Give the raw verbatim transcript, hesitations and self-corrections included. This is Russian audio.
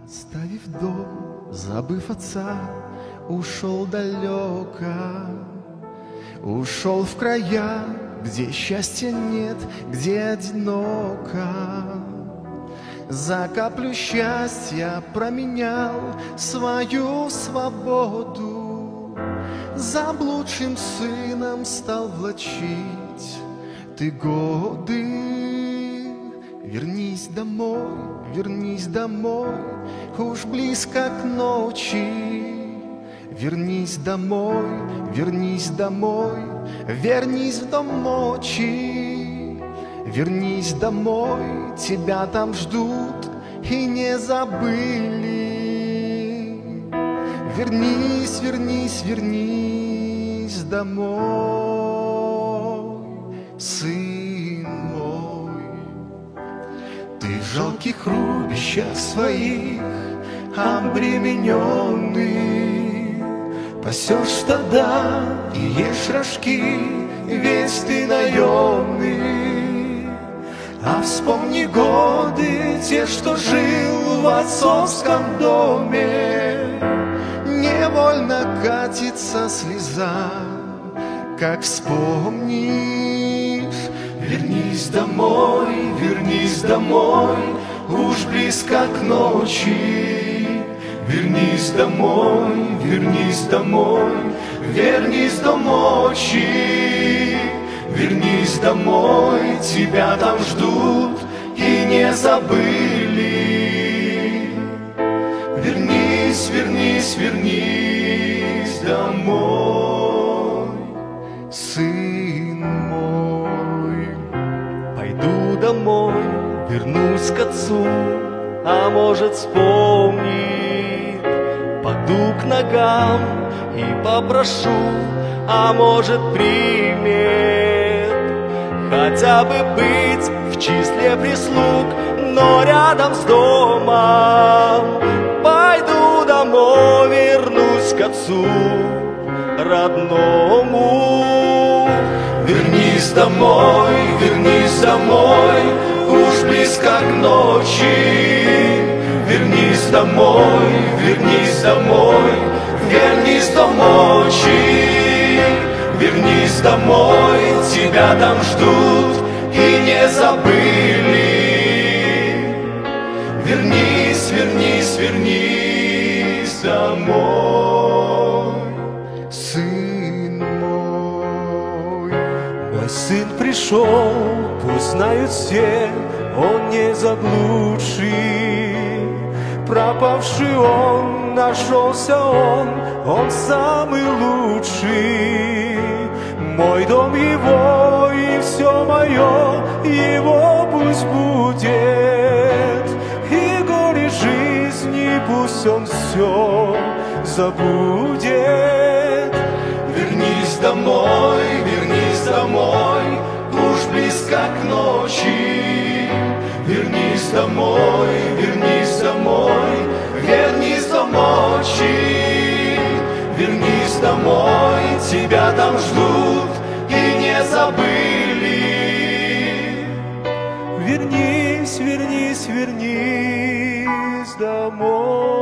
Оставив дом, забыв отца, ушел далеко. Ушел в края, где счастья нет, где одиноко. За каплю счастья променял свою свободу. Заблудшим сыном стал влачить ты годы. Вернись домой, вернись домой, уж близко к ночи. Вернись домой, вернись домой, вернись в дом мочи. Вернись домой, тебя там ждут и не забыли. Вернись, вернись, вернись домой, сын мой. Ты в жалких рубищах своих обремененный, пасешь стада и ешь рожки, весь ты наемный. А вспомни годы те, что жил в отцовском доме. Невольно катится слеза, как вспомнишь. Вернись домой, вернись домой, уж близко к ночи. Вернись домой, вернись домой, вернись до мочи. Вернись домой, тебя там ждут и не забыли. Вернись, вернись, вернись домой, сын мой. Пойду домой, вернусь к отцу, а может вспомнит. Паду к ногам и попрошу, а может примет. Хотя бы быть в числе прислуг, но рядом с домом. Пойду домой, вернусь к отцу родному. Вернись домой, вернись домой, уж близко к ночи. Вернись домой, вернись домой, вернись до мочи. Вернись домой, тебя там ждут и не забыли. Вернись, вернись, вернись домой, сын мой. Мой сын пришел, пусть знают все, он не заблудший. Пропавший он, нашелся он, он самый лучший. Мой дом его и все мое, его пусть будет. И горе жизни пусть он все забудет. Вернись домой, вернись домой, уж близко к ночи. Вернись домой, вернись домой, вернись до мочи. Вернись домой, тебя там ждут и не забыли. Вернись, вернись, вернись домой.